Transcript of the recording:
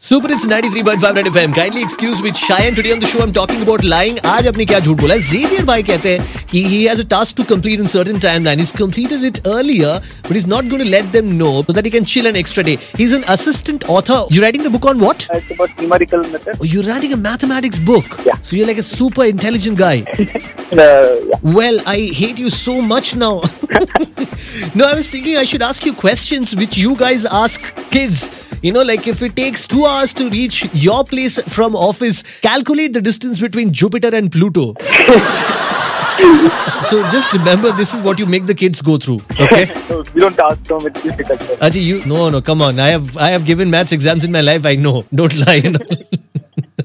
Super, it's 93.5 Red FM. Kindly excuse me, Cheyenne. Today on the show, I'm talking about lying. आज आपने क्या झूठ बोला? Xavier भाई कहते हैं कि he has a task to complete in certain timeline. He's completed it earlier, but he's not going to let them know so that he can chill an extra day. He's an assistant author. You're writing the book on what? It's about numerical method. Oh, you're writing a mathematics book. Yeah. So you're like a super intelligent guy. Yeah. Well, I hate you so much now. No, I was thinking I should ask you questions which you guys ask kids. You know, like if it takes 2 hours to reach your place from office, calculate the distance between Jupiter and Pluto. So just remember, this is what you make the kids go through. Okay? No, we don't ask so much difficult. Aji, no, come on. I have given maths exams in my life. I know. Don't lie.